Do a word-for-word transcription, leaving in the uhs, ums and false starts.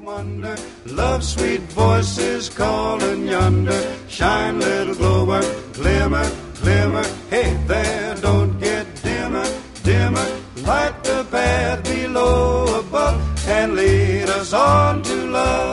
wonder, love sweet voices calling yonder, shine little glower, glimmer, glimmer, hey there, don't get dimmer, dimmer, light the path below, above, and lead us on to love.